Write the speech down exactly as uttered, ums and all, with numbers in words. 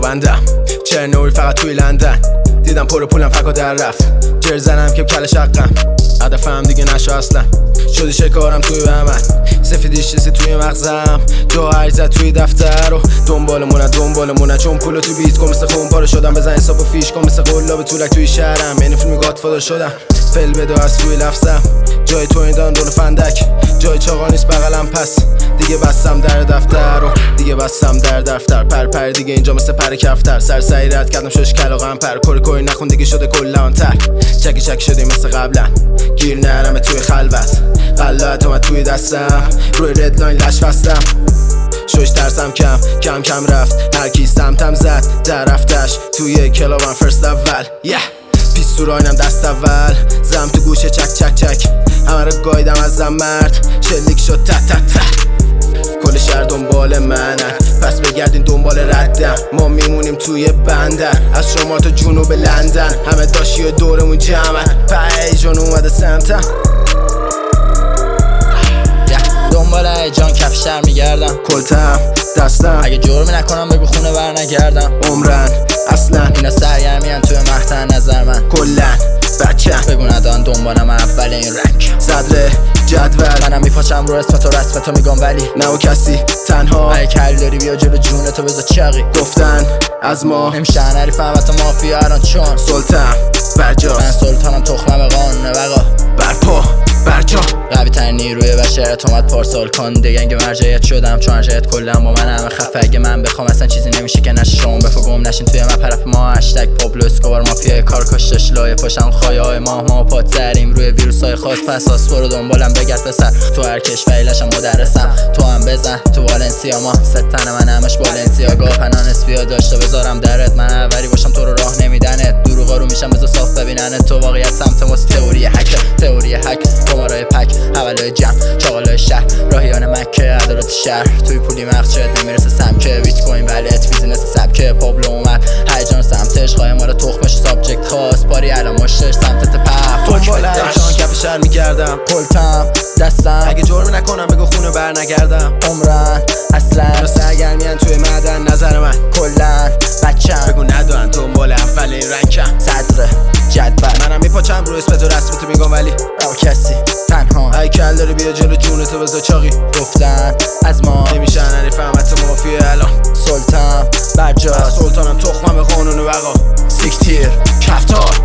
بندم چرنوبیل فقط توی لندن دیدم پر پولم فکا در رفت جر زنم که کل شقم هدفم دیگه نشو اصلا شدی شکارم توی بهمن سفیدیش چیزی توی مغزم جا عرضت توی دفتر و دنبالمونه دنبالمونه چون پولو تو بیت کن مثل خون پاره شدم بزن حساب و فیش کن مثل قلاب طولک توی شهرم یعنی فیلمی گادفادر شدم فل بده از توی لفظم جای تو این دان دور فندک جای چاقا نیست بغلم پس دیگه بستم در دفتر و دیگه بستم در دفتر پر پر دیگه اینجا مثل پر کفتر سر سعی رد کردم شش کلاغم پر کوری کوری نخون دیگه شده کلان تر چکی چک شدی مثل قبلا گیر نرمه توی خلوت غلط اومد توی دستم روی رد لاین لش بستم شوش ترسم کم کم کم رفت هر کی سمتم زد در رفتش توی کلابم فرست اول yeah. پیستور آینم دست اول زم تو گوشه چک چک چک همه رو گایدم ازم مرد شلیک شد تا تا تا کل شهر دنبال منن پس بگردین دنبال ردم ما میمونیم توی بندر از شما تا جنوب لندن همه داشتی و دورمون جمعن پیجان اومده سمتم دنبال هیجان کف شهر میگردم کلتم دستم اگه جرمی نکنم بگو خونه بر نگردم عمرن اصلا اینا سرگرمیان توی مقطع نظر من کلن بچم بگو ندان دنبالم اول این رنگ صدر جدول منم میپاچم رو اسمت و رسمتو میگم ولی نه و کسی تنها اگه کل داری بیا جلو جونتو بذار چاقی گفتن از ما نمیشه نریفم حتی مافیا الان چون سلطم برجاست من سلطانم تخمم قانونه بقا برپا برجا قوی ترین نیروی بشریت اومد پارسال کن دیگه اینکه مرجعیت شدم چون مرجعیت کلا با من همه خفه اگه من بخوام اصلا چیزی نمیشه که نشه شما بفو گم نشین توی مپرف ما هشتگ پابلو اسکوبار مافیای کار کشتش لایه پاشم خایه های ماه ما پات زریم روی ویروس های خاص پس آسفارو دنبالم بگرد پسر تو هر کشوریلشم مدرسم تو هم بزن تو والنسیا ما ستن من همش بالنسیاگا پنان اسپیا داشته بذارم درت من اولی باشم تو رو راه نمیدنت دروغا رو میشم بذار صاف ببیننت تو واقعیت سمت ماست تئوری هک تئوری هک قمارای پک حوالای جمع چاقالای شهر راهیان مکه عدالت شهر توی پولی مغز شاید نمیرسه سمکه بیت کوین ولت بیزینس سبکه پابلو اومد هیجان سمتش خواهی ما رو تخمش سابجکت خواست پاری الان مشتش سمتت پف دنبال هیجان کف شهر میگردم کلتم دستم اگه جرمی نکنم بگو خونه بر نگردم عمرن اصلا اینا سرگرمیان توی معدن نظر من کلن بچم بگو ندارن دنبال اول این رنگم صدر جدول منم میپاچم رو اسمت و رسمتو میگم ولی او کسی تنها ای کل داری بیا جلو جونتو بذار چاقی گفتن از ما نمیشه نریفم حتی مافیا الان سلطان برجاست سلطانم تخمم قانون و بقا سیکتیر کفتار